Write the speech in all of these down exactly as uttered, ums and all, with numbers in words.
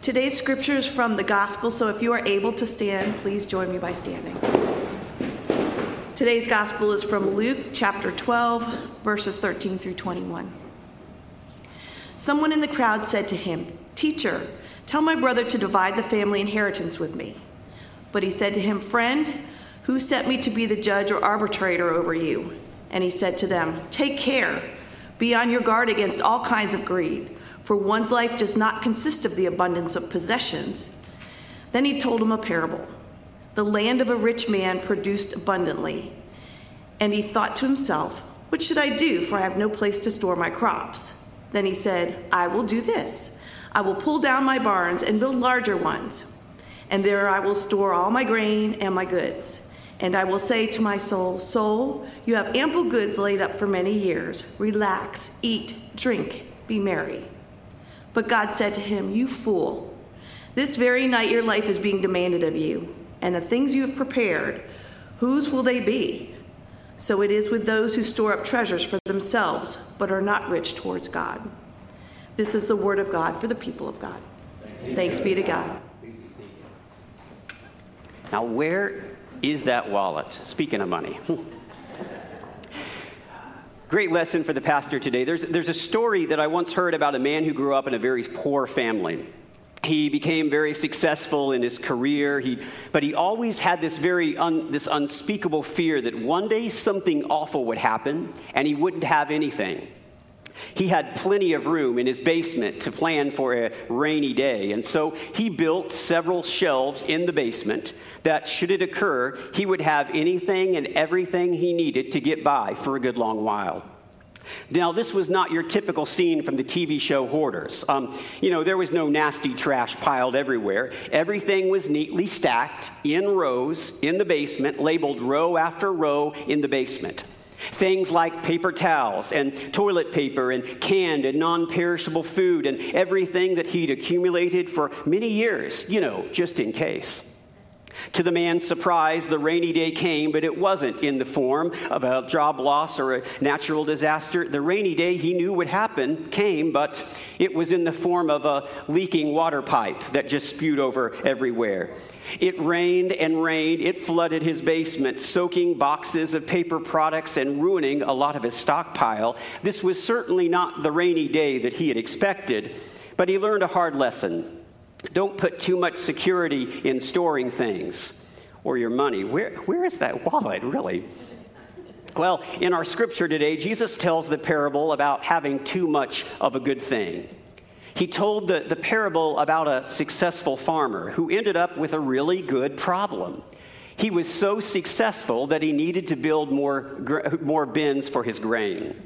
Today's scripture is from the gospel, so if you are able to stand, please join me by standing. Today's gospel is from Luke chapter twelve, verses thirteen through twenty-one. Someone in the crowd said to him, "Teacher, tell my brother to divide the family inheritance with me." But he said to him, "Friend, who sent me to be the judge or arbitrator over you?" And he said to them, "Take care, be on your guard against all kinds of greed, for one's life does not consist of the abundance of possessions." Then he told him a parable. The land of a rich man produced abundantly, and he thought to himself, "What should I do, for I have no place to store my crops?" Then he said, "I will do this. I will pull down my barns and build larger ones, and there I will store all my grain and my goods. And I will say to my soul, 'Soul, you have ample goods laid up for many years. Relax, eat, drink, be merry.' But God said to him, 'You fool, this very night your life is being demanded of you, and the things you have prepared, whose will they be?' So it is with those who store up treasures for themselves, but are not rich towards God." This is the word of God for the people of God. Thanks be to God. Now, where is that wallet? Speaking of money. Great lesson for the pastor today. There's, there's a story that I once heard about a man who grew up in a very poor family. He became very successful in his career, he, but he always had this very un, this unspeakable fear that one day something awful would happen and he wouldn't have anything. He had plenty of room in his basement to plan for a rainy day, and so he built several shelves in the basement that, should it occur, he would have anything and everything he needed to get by for a good long while. Now, this was not your typical scene from the T V show Hoarders. Um, you know, there was no nasty trash piled everywhere. Everything was neatly stacked in rows in the basement, labeled row after row in the basement. Things like paper towels and toilet paper and canned and non-perishable food and everything that he'd accumulated for many years, you know, just in case. To the man's surprise, the rainy day came, but it wasn't in the form of a job loss or a natural disaster. The rainy day he knew would happen came, but it was in the form of a leaking water pipe that just spewed over everywhere. It rained and rained. It flooded his basement, soaking boxes of paper products and ruining a lot of his stockpile. This was certainly not the rainy day that he had expected, but he learned a hard lesson. Don't put too much security in storing things or your money. Where, where is that wallet, really? Well, in our scripture today, Jesus tells the parable about having too much of a good thing. He told the, the parable about a successful farmer who ended up with a really good problem. He was so successful that he needed to build more, more bins for his grain.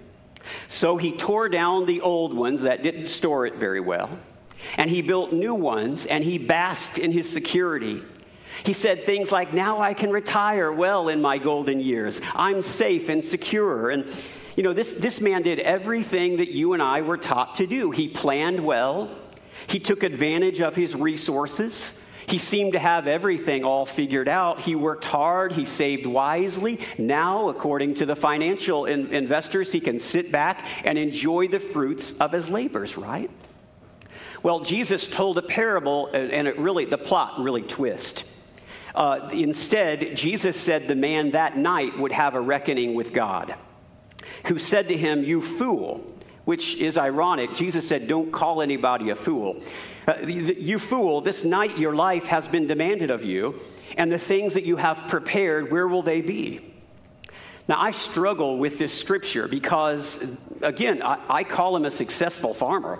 So he tore down the old ones that didn't store it very well. And he built new ones, and he basked in his security. He said things like, "Now I can retire well in my golden years. I'm safe and secure." And, you know, this, this man did everything that you and I were taught to do. He planned well. He took advantage of his resources. He seemed to have everything all figured out. He worked hard. He saved wisely. Now, according to the financial in- investors, he can sit back and enjoy the fruits of his labors, right? Well, Jesus told a parable, and it really, the plot really twist. Uh, instead, Jesus said the man that night would have a reckoning with God, who said to him, "You fool," which is ironic. Jesus said, "Don't call anybody a fool. Uh, you fool, this night your life has been demanded of you, and the things that you have prepared, where will they be?" Now, I struggle with this scripture because, again, I, I call him a successful farmer.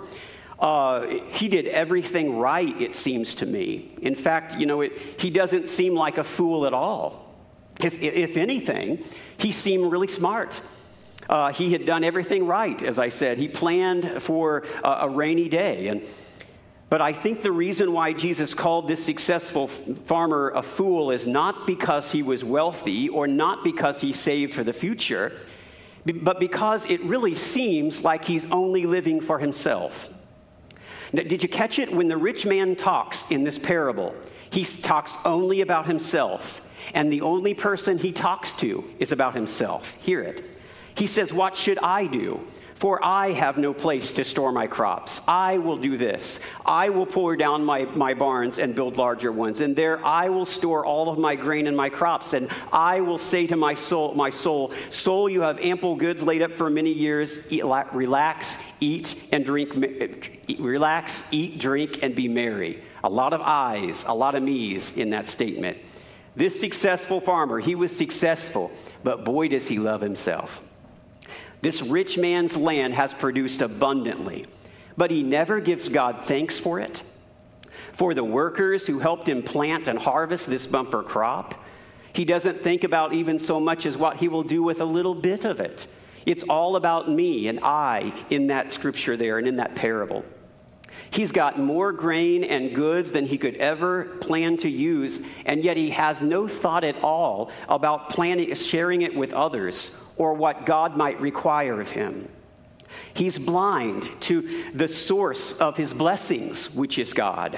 Uh, he did everything right, it seems to me. In fact, you know, it, he doesn't seem like a fool at all. If, if anything, he seemed really smart. Uh, he had done everything right, as I said. He planned for a, a rainy day. And, but I think the reason why Jesus called this successful farmer a fool is not because he was wealthy or not because he saved for the future, but because it really seems like he's only living for himself. Did you catch it? When the rich man talks in this parable, he talks only about himself, and the only person he talks to is about himself. Hear it. He says, "What should I do? For I have no place to store my crops. I will do this. I will pour down my, my barns and build larger ones. And there I will store all of my grain and my crops. And I will say to my soul, my soul, soul, you have ample goods laid up for many years. Eat, relax, eat, and drink. Relax, eat, drink, and be merry. A lot of I's, a lot of me's in that statement. This successful farmer, he was successful, but boy, does he love himself. This rich man's land has produced abundantly, but he never gives God thanks for it. For the workers who helped him plant and harvest this bumper crop, he doesn't think about even so much as what he will do with a little bit of it. It's all about me and I in that scripture there and in that parable. He's got more grain and goods than he could ever plan to use, and yet he has no thought at all about planning, sharing it with others or what God might require of him. He's blind to the source of his blessings, which is God.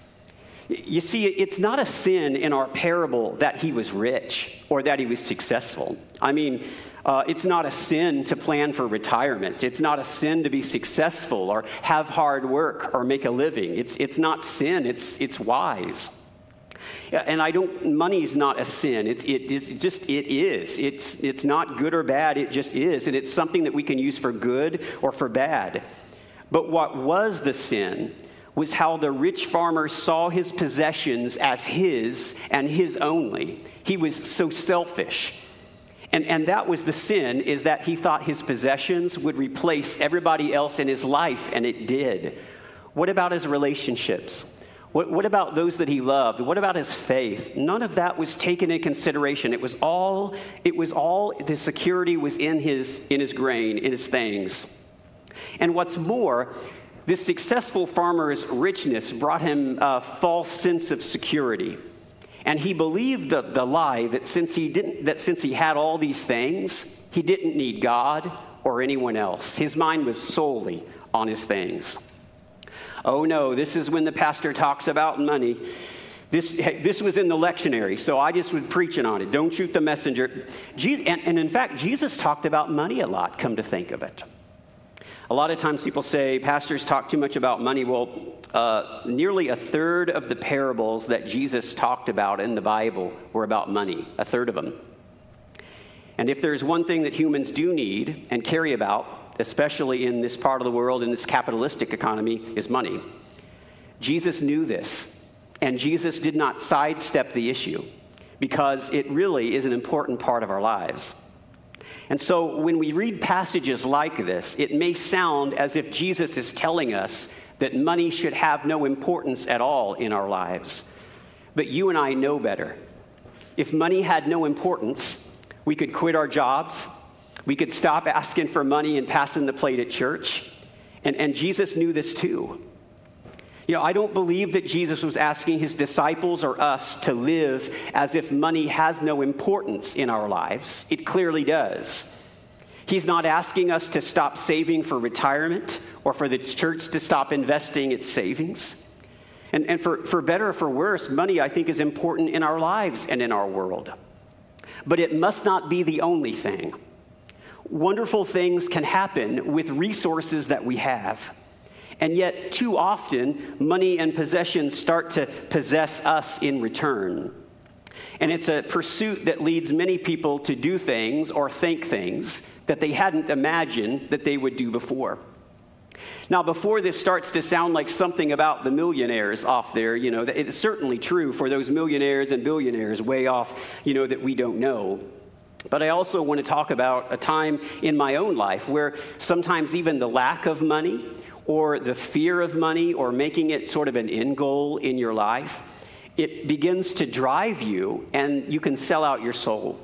You see, it's not a sin in our parable that he was rich or that he was successful. I mean, Uh, it's not a sin to plan for retirement. It's not a sin to be successful or have hard work or make a living. It's it's not sin. It's it's wise. And I don't. Money's not a sin. It's it, it just it is. It's it's not good or bad. It just is, and it's something that we can use for good or for bad. But what was the sin was how the rich farmer saw his possessions as his and his only. He was so selfish. And, and that was the sin, is that he thought his possessions would replace everybody else in his life, and it did. What about his relationships? What, what about those that he loved? What about his faith? None of that was taken into consideration. It was all, it was all, the security was in his, in his grain, in his things. And what's more, this successful farmer's richness brought him a false sense of security. And he believed the, the lie that since he didn't, that since he had all these things, he didn't need God or anyone else. His mind was solely on his things. Oh no, this is when the pastor talks about money. This, this was in the lectionary, so I just was preaching on it. Don't shoot the messenger. Je- and, and in fact, Jesus talked about money a lot, come to think of it. A lot of times people say pastors talk too much about money. Well, uh, nearly a third of the parables that Jesus talked about in the Bible were about money, a third of them. And if there's one thing that humans do need and care about, especially in this part of the world, in this capitalistic economy, is money. Jesus knew this, and Jesus did not sidestep the issue because it really is an important part of our lives. And so when we read passages like this, it may sound as if Jesus is telling us that money should have no importance at all in our lives. But you and I know better. If money had no importance, we could quit our jobs. We could stop asking for money and passing the plate at church. And, and Jesus knew this too. You know, I don't believe that Jesus was asking his disciples or us to live as if money has no importance in our lives. It clearly does. He's not asking us to stop saving for retirement or for the church to stop investing its savings. And, and for, for better or for worse, money, I think, is important in our lives and in our world. But it must not be the only thing. Wonderful things can happen with resources that we have. And yet, too often, money and possessions start to possess us in return. And it's a pursuit that leads many people to do things or think things that they hadn't imagined that they would do before. Now, before this starts to sound like something about the millionaires off there, you know, it's certainly true for those millionaires and billionaires way off, you know, that we don't know. But I also want to talk about a time in my own life where sometimes even the lack of money or the fear of money or making it sort of an end goal in your life, it begins to drive you and you can sell out your soul.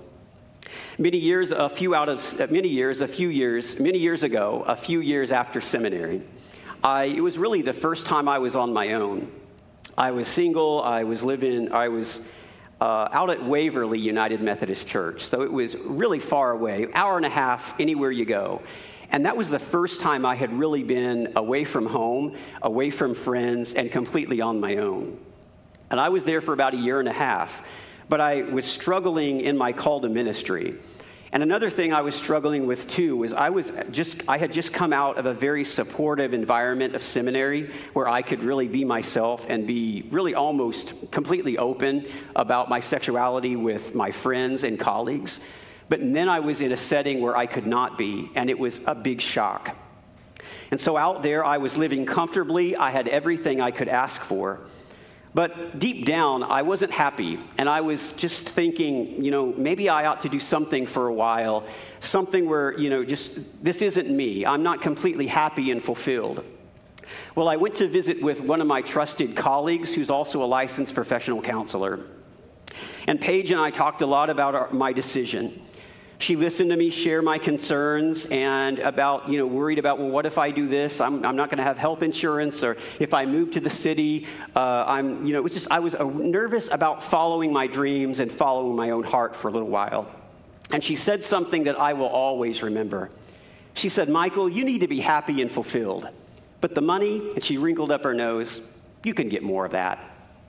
Many years, a few out of many years, a few years, many years ago, a few years after seminary, I, it was really the first time I was on my own. I was single. I was living, I was uh, out at Waverly United Methodist Church. So it was really far away, hour and a half anywhere you go. And that was the first time I had really been away from home, away from friends, and completely on my own. And I was there for about a year and a half. But I was struggling in my call to ministry. And another thing I was struggling with too was I was just I had just come out of a very supportive environment of seminary where I could really be myself and be really almost completely open about my sexuality with my friends and colleagues. But then I was in a setting where I could not be, and it was a big shock. And so out there I was living comfortably. I had everything I could ask for. But deep down, I wasn't happy, and I was just thinking, you know, maybe I ought to do something for a while, something where, you know, just, this isn't me. I'm not completely happy and fulfilled. Well, I went to visit with one of my trusted colleagues who's also a licensed professional counselor. And Paige and I talked a lot about our, my decision. She listened to me share my concerns and about, you know, worried about, well, what if I do this? I'm, I'm not going to have health insurance, or if I move to the city, uh, I'm, you know, it was just, I was uh, nervous about following my dreams and following my own heart for a little while. And she said something that I will always remember. She said, Michael, you need to be happy and fulfilled. But the money, and she wrinkled up her nose, you can get more of that.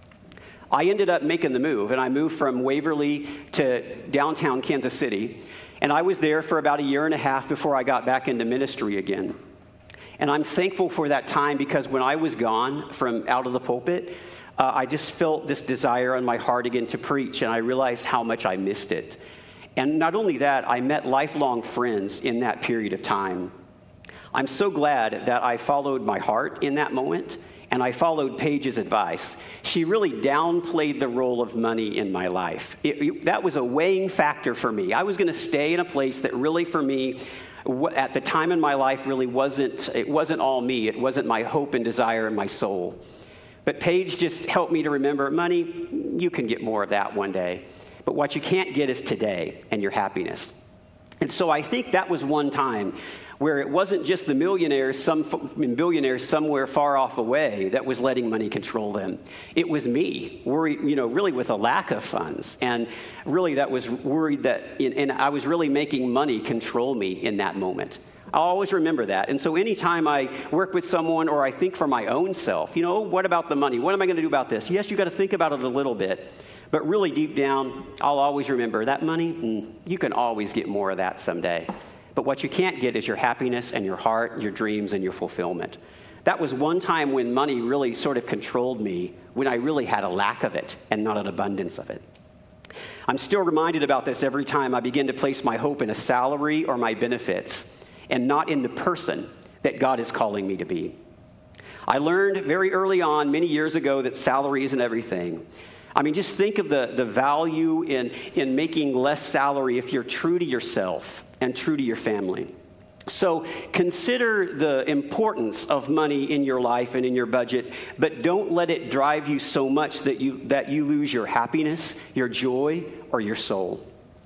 I ended up making the move, and I moved from Waverly to downtown Kansas City. And I was there for about a year and a half before I got back into ministry again. And I'm thankful for that time, because when I was gone from out of the pulpit, uh, I just felt this desire in my heart again to preach, and I realized how much I missed it. And not only that, I met lifelong friends in that period of time. I'm so glad that I followed my heart in that moment, and I followed Paige's advice. She really downplayed the role of money in my life. It, it, that was a weighing factor for me. I was going to stay in a place that really, for me, w- at the time in my life, really wasn't, it wasn't all me. It wasn't my hope and desire in my soul. But Paige just helped me to remember, money, you can get more of that one day. But what you can't get is today and your happiness. And so I think that was one time where it wasn't just the millionaires, some billionaires somewhere far off away that was letting money control them. It was me, worried, you know, really with a lack of funds. And really that was worried that, in, and I was really making money control me in that moment. I'll always remember that. And so anytime I work with someone, or I think for my own self, you know, what about the money? What am I going to do about this? Yes, you got to think about it a little bit. But really deep down, I'll always remember that money, mm, you can always get more of that someday. But what you can't get is your happiness and your heart, your dreams and your fulfillment. That was one time when money really sort of controlled me, when I really had a lack of it and not an abundance of it. I'm still reminded about this every time I begin to place my hope in a salary or my benefits, and not in the person that God is calling me to be. I learned very early on, many years ago, that salary isn't everything. I mean, just think of the, the value in, in making less salary if you're true to yourself and true to your family. So consider the importance of money in your life and in your budget, but don't let it drive you so much that you, that you lose your happiness, your joy, or your soul.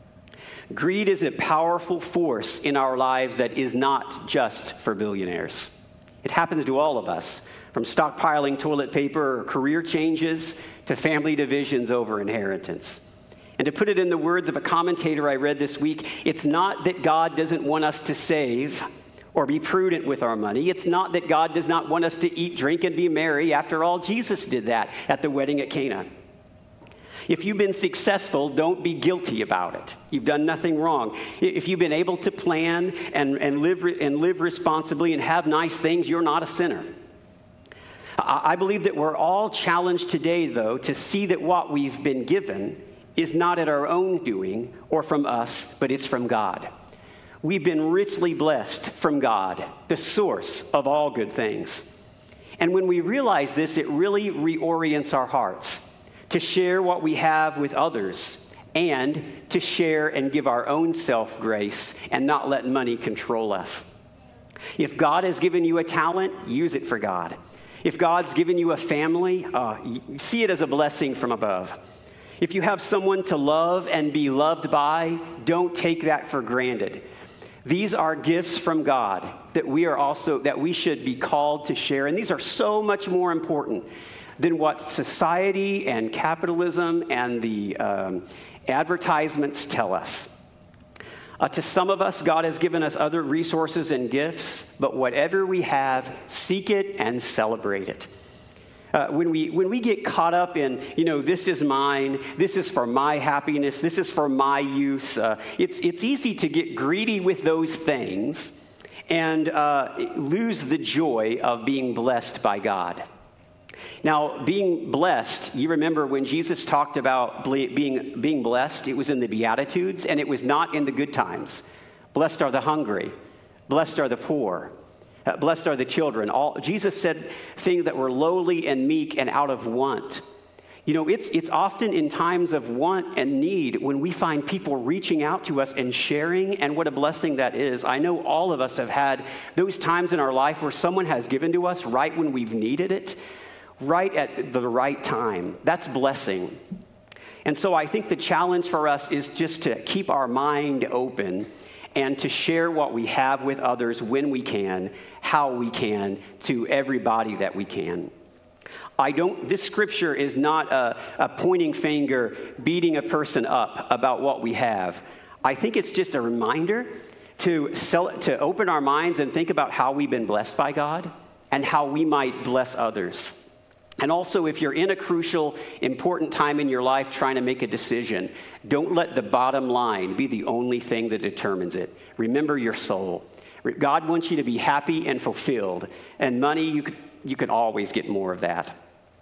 Greed is a powerful force in our lives that is not just for billionaires. It happens to all of us, from stockpiling toilet paper or career changes to family divisions over inheritance. And to put it in the words of a commentator I read this week, it's not that God doesn't want us to save or be prudent with our money. It's not that God does not want us to eat, drink, and be merry. After all, Jesus did that at the wedding at Cana. If you've been successful, don't be guilty about it. You've done nothing wrong. If you've been able to plan and, and, live, and live responsibly and have nice things, you're not a sinner. I believe that we're all challenged today, though, to see that what we've been given is not at our own doing or from us, but it's from God. We've been richly blessed from God, the source of all good things. And when we realize this, it really reorients our hearts to share what we have with others and to share and give our own self grace and not let money control us. If God has given you a talent, use it for God. If God's given you a family, uh, see it as a blessing from above. If you have someone to love and be loved by, don't take that for granted. These are gifts from God that we are also, that we should be called to share. And these are so much more important than what society and capitalism and the um, advertisements tell us. Uh, to some of us, God has given us other resources and gifts, but whatever we have, seek it and celebrate it. Uh, when we when we get caught up in, you know, this is mine, this is for my happiness, this is for my use, uh, it's it's easy to get greedy with those things and uh, lose the joy of being blessed by God. Now, being blessed, you remember when Jesus talked about ble- being being blessed, it was in the Beatitudes, and it was not in the good times. Blessed are the hungry, blessed are the poor. Uh, blessed are the children. All, Jesus said things that were lowly and meek and out of want. You know, it's it's often in times of want and need when we find people reaching out to us and sharing, and what a blessing that is. I know all of us have had those times in our life where someone has given to us right when we've needed it, right at the right time. That's blessing. And so I think the challenge for us is just to keep our mind open and to share what we have with others when we can, how we can, to everybody that we can. I don't, this scripture is not a, a pointing finger, beating a person up about what we have. I think it's just a reminder to, sell, to open our minds and think about how we've been blessed by God and how we might bless others. And also, if you're in a crucial, important time in your life trying to make a decision, don't let the bottom line be the only thing that determines it. Remember your soul. God wants you to be happy and fulfilled. And money, you could, you can always get more of that.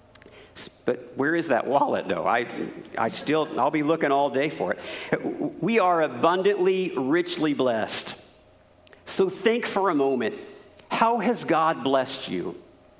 But where is that wallet, though? I, I still, I'll be looking all day for it. We are abundantly, richly blessed. So think for a moment, how has God blessed you?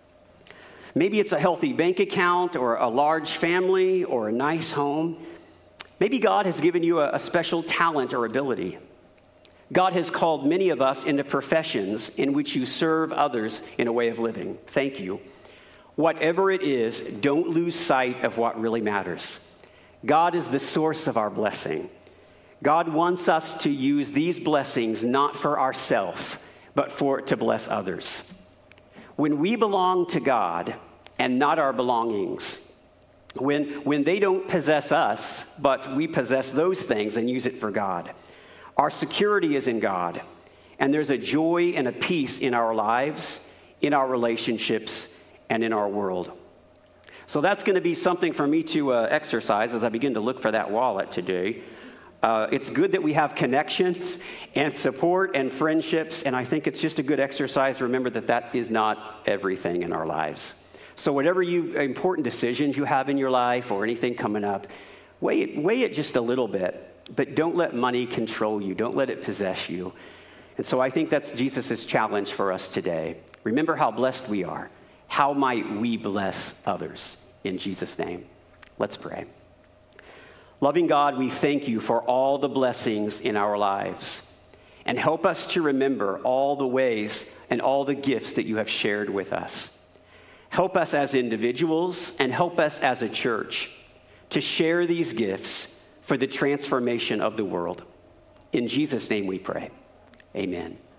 Maybe it's a healthy bank account or a large family or a nice home. Maybe God has given you a, a special talent or ability. God has called many of us into professions in which you serve others in a way of living. Thank you. Whatever it is, don't lose sight of what really matters. God is the source of our blessing. God wants us to use these blessings not for ourselves, but for to bless others. When we belong to God and not our belongings, when, when they don't possess us, but we possess those things and use it for God, our security is in God, and there's a joy and a peace in our lives, in our relationships, and in our world. So that's going to be something for me to uh, exercise as I begin to look for that wallet today. Uh, it's good that we have connections and support and friendships, and I think it's just a good exercise to remember that that is not everything in our lives. So whatever you important decisions you have in your life or anything coming up, weigh it, weigh it just a little bit, but don't let money control you. Don't let it possess you. And so I think that's Jesus' challenge for us today. Remember how blessed we are. How might we bless others? In Jesus' name, let's pray. Loving God, we thank you for all the blessings in our lives, and help us to remember all the ways and all the gifts that you have shared with us. Help us as individuals and help us as a church to share these gifts for the transformation of the world. In Jesus' name we pray. Amen.